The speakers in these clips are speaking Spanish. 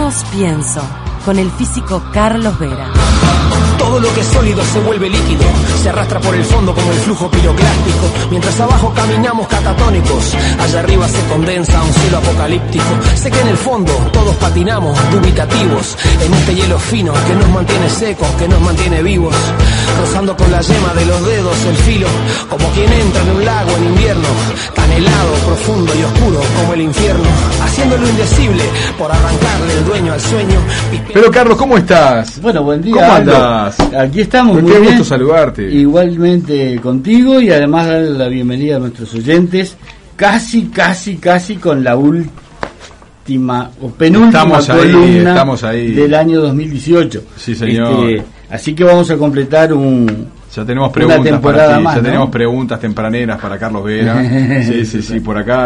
Somos Pienso, con el físico Carlos Vera. Todo lo que es sólido se vuelve líquido, se arrastra por el fondo como el flujo piroclástico, mientras abajo caminamos catatónicos, allá arriba se condensa un cielo apocalíptico. Sé que en el fondo todos patinamos, dubitativos, en este hielo fino que nos mantiene secos, que nos mantiene vivos, rozando con la yema de los dedos el filo, como quien entra en un lago en invierno, tan helado, profundo y oscuro como el infierno, haciendo lo indecible por arrancarle el dueño al sueño. Pero Carlos, ¿cómo estás? Bueno, buen día. ¿Cómo andás? Aquí estamos, muy bien. Qué gusto saludarte. Igualmente contigo, y además darle la bienvenida a nuestros oyentes, casi con la última o penúltima columna estamos ahí. Del año 2018. Sí, señor. Así que vamos a completar ya tenemos preguntas una temporada para ti, más, ya ¿no? Tenemos preguntas tempraneras para Carlos Vera. Sí, por acá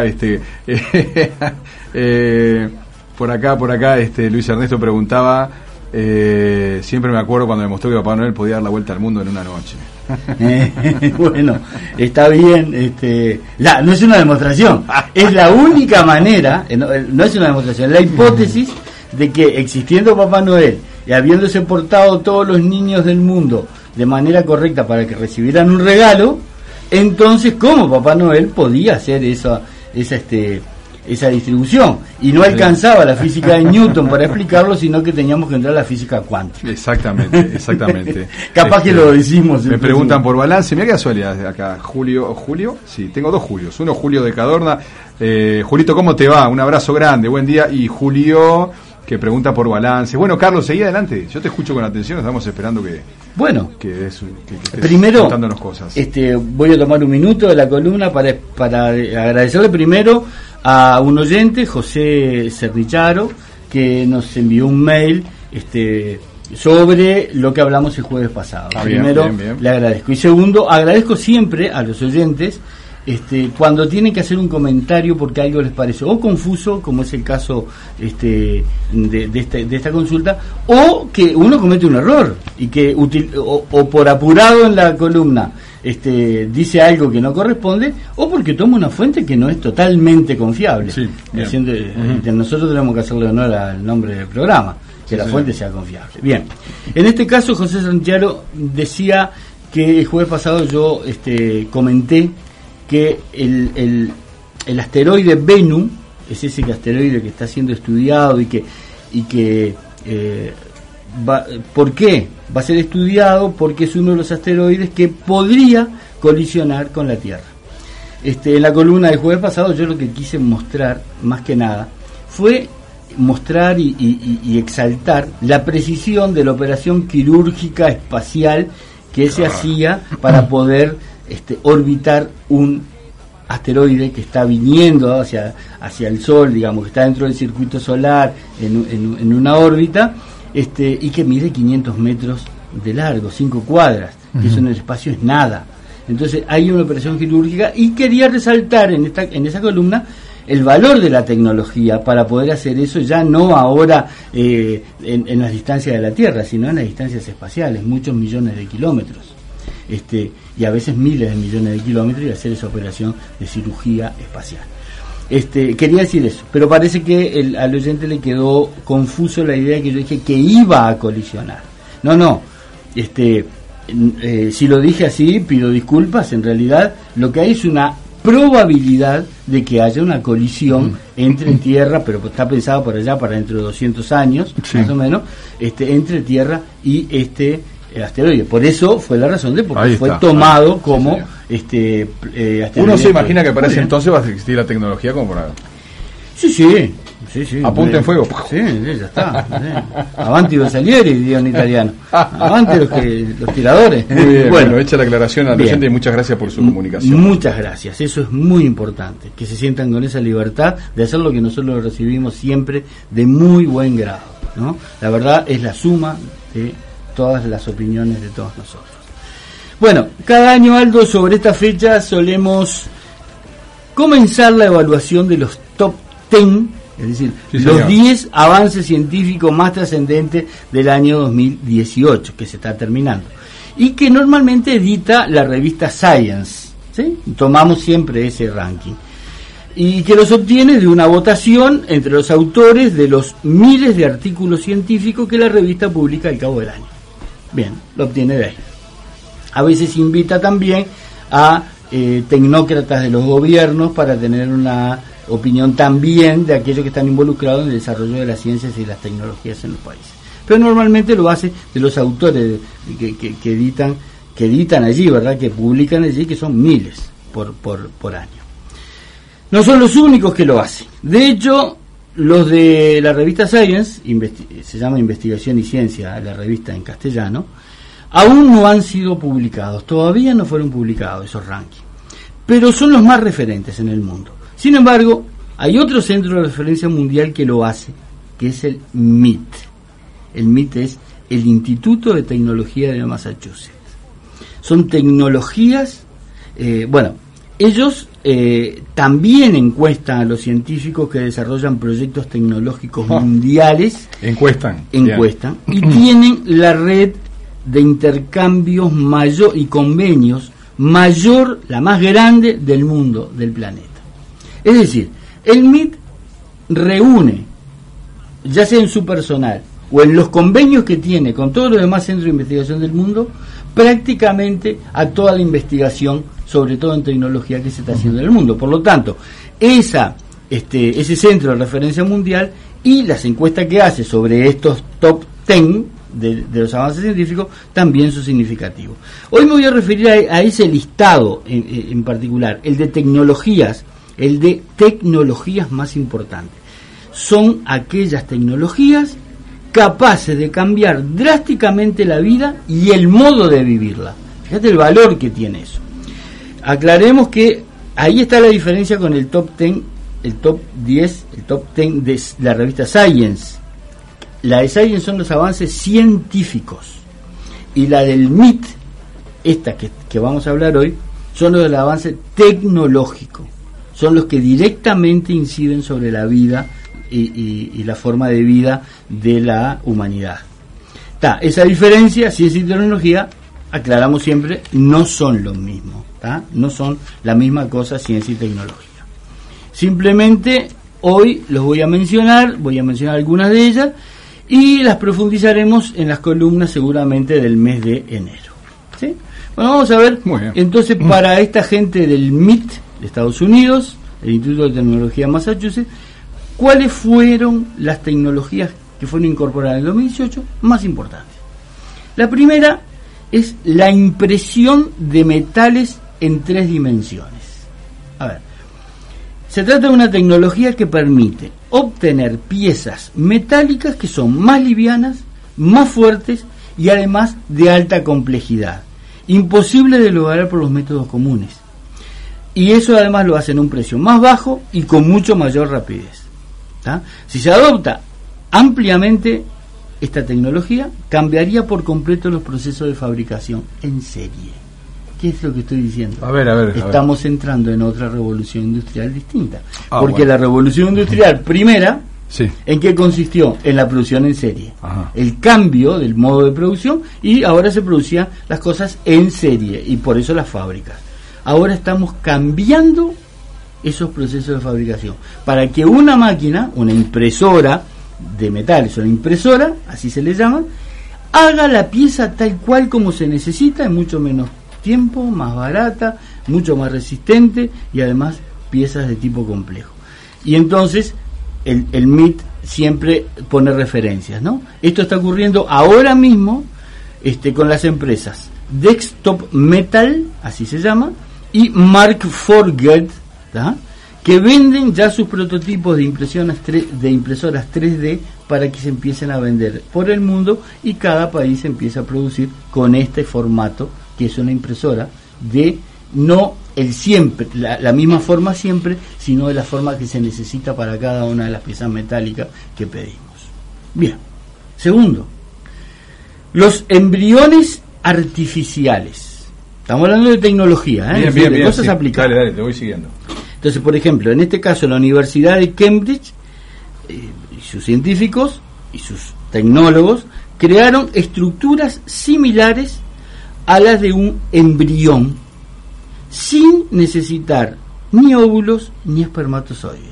por acá Luis Ernesto preguntaba, siempre me acuerdo cuando me mostró que Papá Noel podía dar la vuelta al mundo en una noche. Bueno, está bien, no es una demostración, es la única manera, no es una demostración, es la hipótesis de que existiendo Papá Noel y habiéndose portado todos los niños del mundo de manera correcta para que recibieran un regalo, entonces ¿cómo Papá Noel podía hacer esa distribución? Y no alcanzaba la física de Newton para explicarlo, sino que teníamos que entrar a la física cuántica. Exactamente. Capaz que lo decimos. Me preguntan por balance. Mira qué casualidad acá. Julio, sí, tengo dos Julios. Uno Julio de Cadorna. Julito, ¿cómo te va? Un abrazo grande, buen día. Y Julio, que pregunta por balance. Bueno, Carlos, seguí adelante. Yo te escucho con atención, estamos esperando que primero contándonos cosas. Voy a tomar un minuto de la columna para agradecerle primero a un oyente, José Cernicharo, que nos envió un mail sobre lo que hablamos el jueves pasado. Primero, bien. Le agradezco. Y segundo, agradezco siempre a los oyentes cuando tienen que hacer un comentario porque algo les parece o confuso, como es el caso de esta consulta, o que uno comete un error y que o por apurado en la columna dice algo que no corresponde, o porque toma una fuente que no es totalmente confiable. Sí, nosotros tenemos que hacerle honor al nombre del programa, que la fuente sea confiable. Bien, en este caso José Santiago decía que el jueves pasado yo comenté que el asteroide Bennu es ese asteroide que está siendo estudiado y que ¿por qué va a ser estudiado? Porque es uno de los asteroides que podría colisionar con la Tierra. En la columna del jueves pasado yo lo que quise mostrar, más que nada, fue mostrar y exaltar la precisión de la operación quirúrgica espacial que se hacía para poder orbitar un asteroide que está viniendo hacia el Sol, digamos, que está dentro del circuito solar en una órbita, y que mide 500 metros de largo, 5 cuadras, que eso en el espacio es nada. Entonces hay una operación quirúrgica, y quería resaltar en esa columna el valor de la tecnología para poder hacer eso, ya no ahora en las distancias de la Tierra, sino en las distancias espaciales, muchos millones de kilómetros. Y a veces miles de millones de kilómetros, y hacer esa operación de cirugía espacial. Quería decir eso, pero parece que al oyente le quedó confuso la idea que yo dije que iba a colisionar. No, si lo dije así, pido disculpas. En realidad lo que hay es una probabilidad de que haya una colisión entre Tierra, pero está pensado por allá para dentro de 200 años, más o menos, entre Tierra y el asteroide. Por eso fue la razón porque fue tomado como asteroide. Uno se imagina que para ese entonces va a existir la tecnología como para... Sí. Apunte en fuego. Sí, ya está. Avanti los salieri, diría en italiano. Avanti los tiradores. Muy bien, bueno, hecha la aclaración al oyente, y muchas gracias por su comunicación. Muchas gracias, eso es muy importante, que se sientan con esa libertad de hacer lo que nosotros recibimos siempre de muy buen grado, ¿no? La verdad es la suma de todas las opiniones de todos nosotros. Bueno, cada año, Aldo, sobre esta fecha solemos comenzar la evaluación de los top 10, es decir, los 10 avances científicos más trascendentes del año 2018, que se está terminando, y que normalmente edita la revista Science, ¿sí? Tomamos siempre ese ranking. y que los obtiene de una votación entre los autores de los miles de artículos científicos que la revista publica al cabo del año. Bien, lo obtiene de ahí. A veces invita también a tecnócratas de los gobiernos para tener una opinión también de aquellos que están involucrados en el desarrollo de las ciencias y las tecnologías en los países. Pero normalmente lo hace de los autores que editan allí, ¿verdad? Que publican allí, que son miles por año. No son los únicos que lo hacen. De hecho, los de la revista Science, se llama Investigación y Ciencia, la revista en castellano, aún no han sido publicados, todavía no fueron publicados esos rankings, pero son los más referentes en el mundo. Sin embargo, hay otro centro de referencia mundial que lo hace, que es el MIT. El MIT es el Instituto de Tecnología de Massachusetts. Son tecnologías, ellos también encuestan a los científicos que desarrollan proyectos tecnológicos mundiales. Encuestan. Y tienen la red de intercambios mayor y convenios mayor, la más grande del mundo, del planeta. Es decir, el MIT reúne, ya sea en su personal o en los convenios que tiene con todos los demás centros de investigación del mundo, prácticamente a toda la investigación, sobre todo en tecnología, que se está haciendo en el mundo. Por lo tanto, ese centro de referencia mundial y las encuestas que hace sobre estos top 10 de los avances científicos también son significativos. Hoy me voy a referir a ese listado en particular, el de tecnologías más importantes. Son aquellas tecnologías capaces de cambiar drásticamente la vida y el modo de vivirla. Fíjate el valor que tiene eso. Aclaremos que ahí está la diferencia con el top 10, el top 10 de la revista Science. La de Science son los avances científicos y la del MIT, esta que vamos a hablar hoy, son los del avance tecnológico. Son los que directamente inciden sobre la vida y la forma de vida de la humanidad. Esa diferencia, ciencia y tecnología, aclaramos siempre, no son lo mismo, no son la misma cosa, ciencia y tecnología. Simplemente hoy los voy a mencionar algunas de ellas y las profundizaremos en las columnas seguramente del mes de enero. ¿Sí? Bueno, vamos a ver entonces para esta gente del MIT de Estados Unidos, el Instituto de Tecnología de Massachusetts, ¿cuáles fueron las tecnologías que fueron incorporadas en el 2018 más importantes? La primera es la impresión de metales en 3 dimensiones. A ver, se trata de una tecnología que permite obtener piezas metálicas que son más livianas, más fuertes y además de alta complejidad, imposible de lograr por los métodos comunes. Y eso además lo hace en un precio más bajo y con mucho mayor rapidez. Si se adopta ampliamente esta tecnología, cambiaría por completo los procesos de fabricación en serie. ¿Qué es lo que estoy diciendo? A ver. Estamos entrando en otra revolución industrial distinta. Porque la revolución industrial primera, ¿en qué consistió? En la producción en serie. El cambio del modo de producción, y ahora se producían las cosas en serie, y por eso las fábricas. Ahora estamos cambiando esos procesos de fabricación para que una máquina, una impresora de metales, una impresora, así se le llama, haga la pieza tal cual como se necesita en mucho menos tiempo, más barata, mucho más resistente y además piezas de tipo complejo. Y entonces el MIT siempre pone referencias, ¿no? Esto está ocurriendo ahora mismo con las empresas Desktop Metal, así se llama, y Mark IV, que venden ya sus prototipos de impresoras 3D para que se empiecen a vender por el mundo y cada país empieza a producir con este formato, que es una impresora de no la misma forma siempre, sino de la forma que se necesita para cada una de las piezas metálicas que pedimos. Bien. Segundo, los embriones artificiales. Estamos hablando de tecnología, bien, de cosas aplicadas. Dale, te voy siguiendo. Entonces, por ejemplo, en este caso la Universidad de Cambridge y sus científicos y sus tecnólogos crearon estructuras similares a las de un embrión sin necesitar ni óvulos ni espermatozoides.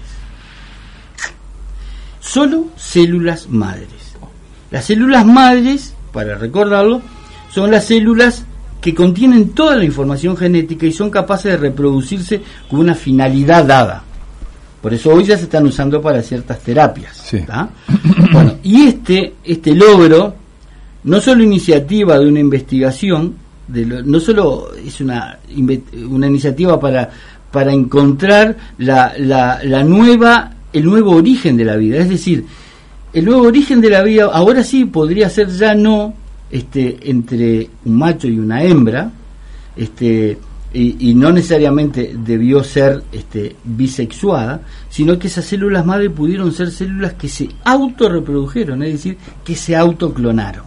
Solo células madres. Las células madres, para recordarlo, son las células que contienen toda la información genética y son capaces de reproducirse con una finalidad dada. Por eso hoy ya se están usando para ciertas terapias. Sí. Bueno, y este logro, no solo iniciativa de una investigación, no solo es una iniciativa para encontrar el nuevo origen de la vida, es decir, el nuevo origen de la vida ahora sí podría ser ya no entre un macho y una hembra, y no necesariamente debió ser bisexuada, sino que esas células madre pudieron ser células que se autorreprodujeron, es decir, que se autoclonaron.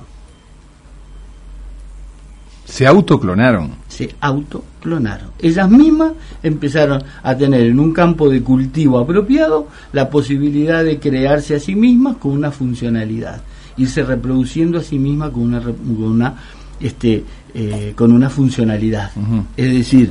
Se autoclonaron. Ellas mismas empezaron a tener en un campo de cultivo apropiado la posibilidad de crearse a sí mismas con una funcionalidad, irse reproduciendo a sí mismas con una funcionalidad. Uh-huh. Es decir,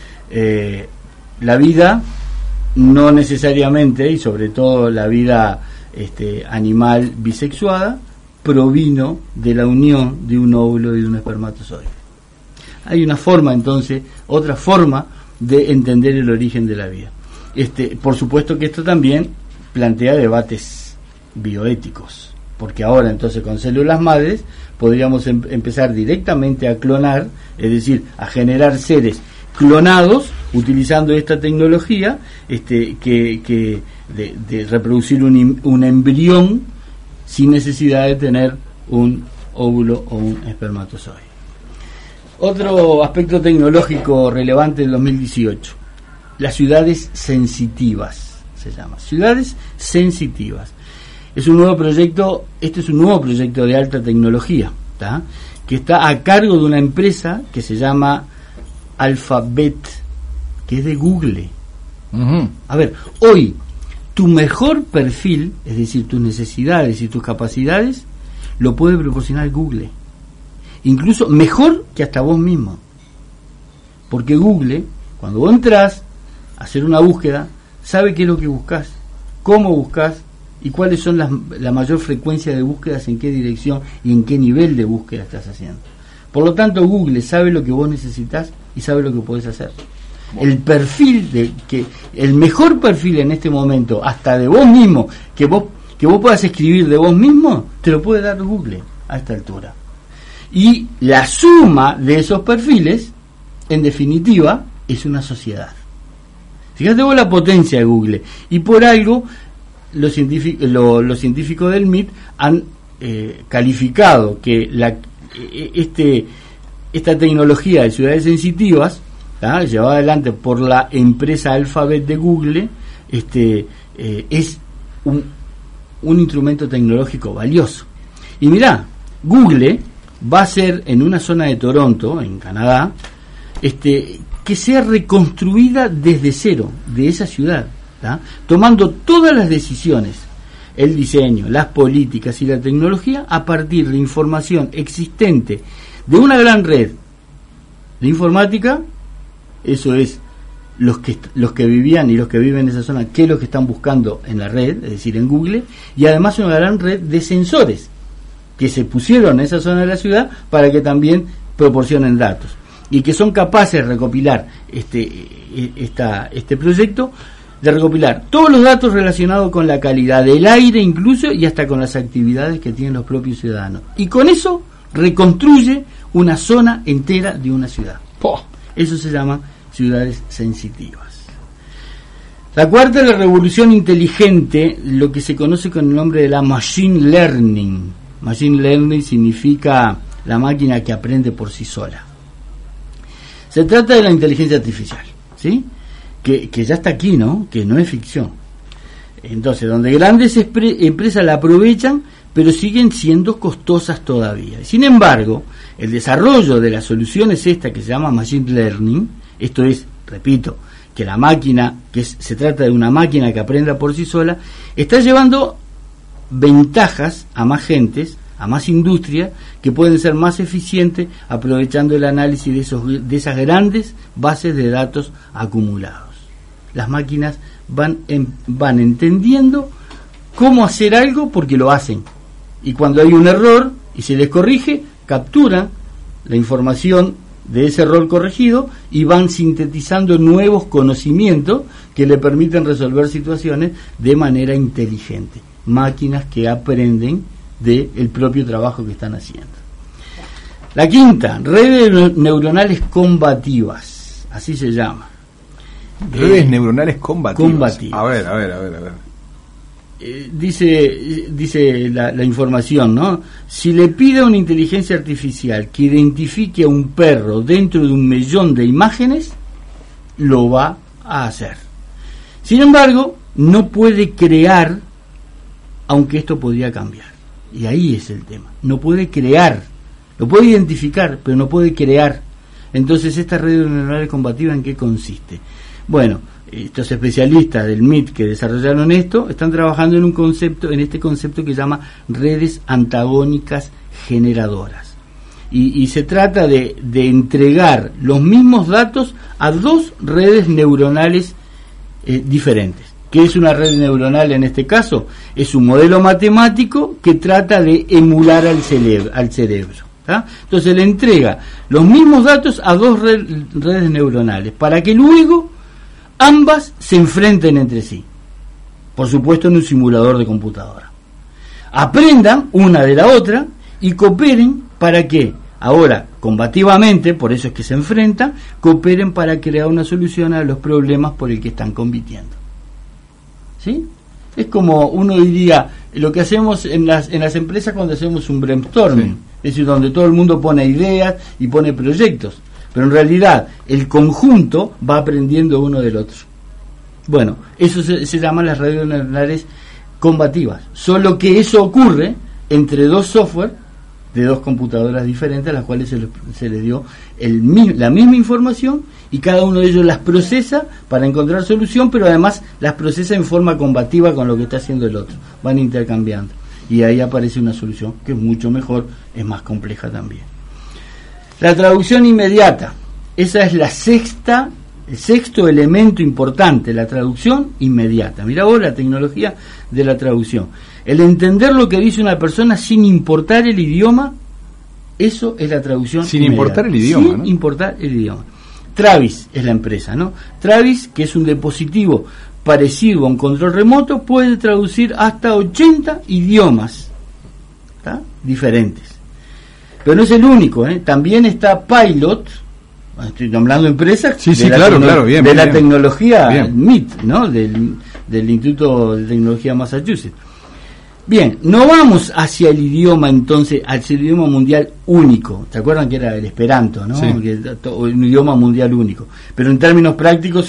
la vida no necesariamente, y sobre todo la vida animal bisexuada, provino de la unión de un óvulo y de un espermatozoide. Hay una forma, entonces, otra forma de entender el origen de la vida. Por supuesto que esto también plantea debates bioéticos, porque ahora entonces con células madres podríamos empezar directamente a clonar, es decir, a generar seres clonados utilizando esta tecnología de reproducir un embrión sin necesidad de tener un óvulo o un espermatozoide. Otro aspecto tecnológico relevante del 2018, las ciudades sensitivas, se llama, ciudades sensitivas. Este es un nuevo proyecto de alta tecnología, ¿tá? Que está a cargo de una empresa que se llama Alphabet, que es de Google. Uh-huh. A ver, hoy tu mejor perfil, es decir, tus necesidades y tus capacidades, lo puede proporcionar Google. Incluso mejor que hasta vos mismo. Porque Google, cuando vos entrás a hacer una búsqueda, sabe qué es lo que buscás, cómo buscás y cuáles son la mayor frecuencia de búsquedas, en qué dirección y en qué nivel de búsqueda estás haciendo. Por lo tanto, Google sabe lo que vos necesitas y sabe lo que podés hacer. El perfil el mejor perfil en este momento, hasta de vos mismo, que vos puedas escribir de vos mismo, te lo puede dar Google a esta altura. Y la suma de esos perfiles, en definitiva, es una sociedad. Fíjate vos la potencia de Google. Y por algo, los científicos del MIT han calificado que esta tecnología de ciudades sensitivas, llevada adelante por la empresa Alphabet de Google, es un instrumento tecnológico valioso. Y mirá, Google va a ser en una zona de Toronto, en Canadá, que sea reconstruida desde cero de esa ciudad, ¿tá? Tomando todas las decisiones, el diseño, las políticas y la tecnología a partir de información existente de una gran red de informática. Eso es los que vivían y los que viven en esa zona, qué es lo que están buscando en la red, es decir, en Google, y además una gran red de sensores que se pusieron en esa zona de la ciudad para que también proporcionen datos y que son capaces de recopilar este proyecto, de recopilar todos los datos relacionados con la calidad del aire incluso y hasta con las actividades que tienen los propios ciudadanos, y con eso reconstruye una zona entera de una ciudad. Eso se llama ciudades sensitivas. La cuarta es la revolución inteligente, lo que se conoce con el nombre de la machine learning. Machine learning significa la máquina que aprende por sí sola. Se trata de la inteligencia artificial, ¿sí? Que ya está aquí, ¿no? Que no es ficción. Entonces, donde grandes empresas la aprovechan, pero siguen siendo costosas todavía. Sin embargo, el desarrollo de las soluciones que se llama machine learning, esto es, repito, que la máquina, se trata de una máquina que aprenda por sí sola, está llevando ventajas a más gentes, a más industria, que pueden ser más eficientes aprovechando el análisis de esas grandes bases de datos acumulados. las máquinas van entendiendo cómo hacer algo porque lo hacen. Y cuando hay un error y se les corrige, capturan la información de ese error corregido y van sintetizando nuevos conocimientos que le permiten resolver situaciones de manera inteligente. Máquinas que aprenden del propio trabajo que están haciendo. La quinta, redes neuronales combativas, así se llama. Redes neuronales combativas. A ver. Dice la información, ¿no? Si le pide a una inteligencia artificial que identifique a un perro dentro de 1.000.000 de imágenes, lo va a hacer. Sin embargo, no puede crear, aunque esto podría cambiar. Y ahí es el tema. No puede crear. Lo puede identificar, pero no puede crear. Entonces, ¿esta red neuronal combativa en qué consiste? Bueno, estos especialistas del MIT que desarrollaron esto están trabajando en este concepto que se llama redes antagónicas generadoras. Y se trata de entregar los mismos datos a dos redes neuronales diferentes. ¿Qué es una red neuronal en este caso? Es un modelo matemático que trata de emular al cerebro. ¿tá? Entonces le entrega los mismos datos a dos redes neuronales para que luego ambas se enfrenten entre sí. Por supuesto en un simulador de computadora. Aprendan una de la otra y cooperen para que, ahora combativamente, por eso es que se enfrentan, cooperen para crear una solución a los problemas por el que están compitiendo. ¿Sí? Es como uno diría, lo que hacemos en las empresas cuando hacemos un brainstorming, sí. Es decir, donde todo el mundo pone ideas y pone proyectos, pero en realidad el conjunto va aprendiendo uno del otro. Bueno, eso se llama las redes neuronales combativas, solo que eso ocurre entre dos software de dos computadoras diferentes a las cuales se les dio la misma información y cada uno de ellos las procesa para encontrar solución, pero además las procesa en forma combativa con lo que está haciendo el otro, van intercambiando y ahí aparece una solución que es mucho mejor, es más compleja también. La traducción inmediata, esa es el sexto elemento importante, la traducción inmediata. Mirá vos la tecnología de la traducción. El entender lo que dice una persona sin importar el idioma, eso es la traducción sin inmediata. Importar el idioma, sin ¿no? importar el idioma. Travis es la empresa, ¿no? Travis, que es un dispositivo parecido a un control remoto, puede traducir hasta 80 idiomas, ¿tá? Diferentes. Pero no es el único, ¿eh? También está Pilot, estoy nombrando empresas de la tecnología bien. MIT, ¿no? Del Instituto de Tecnología de Massachusetts. Bien, no vamos hacia el idioma entonces, hacia el idioma mundial único. ¿Se acuerdan que era el Esperanto, no? Sí. Un idioma mundial único. Pero en términos prácticos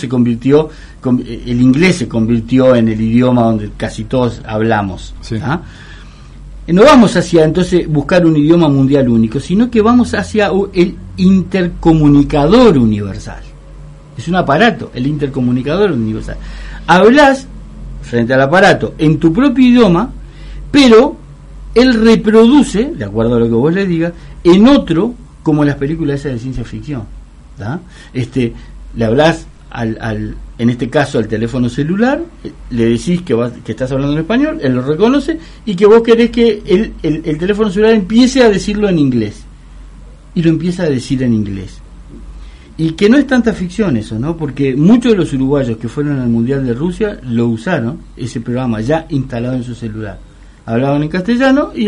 el inglés se convirtió en el idioma donde casi todos hablamos. Sí. ¿Ah? No vamos hacia entonces buscar un idioma mundial único, sino que vamos hacia el intercomunicador universal. Es un aparato, el intercomunicador universal. Hablas frente al aparato en tu propio idioma, pero él reproduce, de acuerdo a lo que vos le digas, en otro, como en las películas esas de ciencia ficción. ¿tá? Le hablas en este caso al teléfono celular, le decís que estás hablando en español, él lo reconoce y que vos querés que el teléfono celular empiece a decirlo en inglés y lo empieza a decir en inglés. Y que no es tanta ficción eso, ¿no? Porque muchos de los uruguayos que fueron al Mundial de Rusia lo usaron, ese programa ya instalado en su celular. Hablaban en castellano y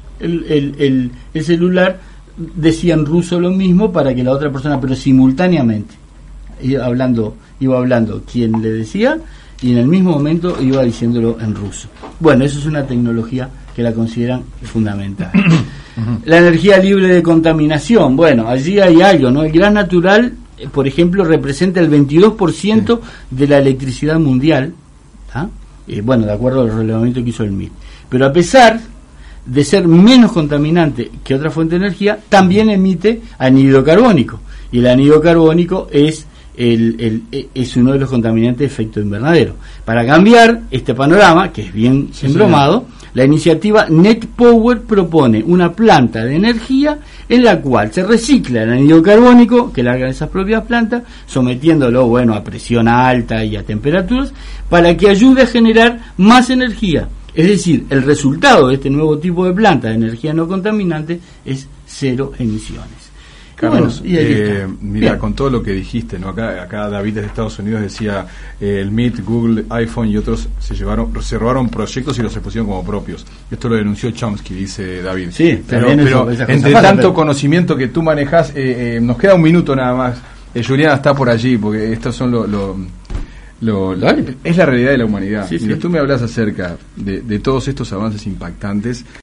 el celular decía en ruso lo mismo para que la otra persona, pero simultáneamente iba hablando quien le decía y en el mismo momento iba diciéndolo en ruso. Bueno, eso es una tecnología que la consideran fundamental. La energía libre de contaminación, bueno, allí hay algo, ¿no? El gas natural, por ejemplo, representa el 22% de la electricidad mundial, ¿tá? Bueno, de acuerdo al relevamiento que hizo el MIT. Pero a pesar de ser menos contaminante que otra fuente de energía, también emite anhídrido carbónico. Y el anhídrido carbónico es uno de los contaminantes de efecto invernadero. Para cambiar este panorama, que es bien embromado, La iniciativa Net Power propone una planta de energía en la cual se recicla el anhídrido carbónico que largan esas propias plantas, sometiéndolo, bueno, a presión alta y a temperaturas, para que ayude a generar más energía. Es decir, el resultado de este nuevo tipo de planta de energía no contaminante es 0 emisiones. Carlos, Y bueno, mira, con todo lo que dijiste, ¿no? Acá David desde Estados Unidos decía, el Meet, Google, iPhone y otros se robaron proyectos y los expusieron como propios. Esto lo denunció Chomsky, dice David. Sí, pero entre tanto conocimiento que tú manejas, nos queda un minuto nada más. Juliana está por allí, porque estos son es la realidad de la humanidad. Sí, Mira, tú me hablas acerca de todos estos avances impactantes.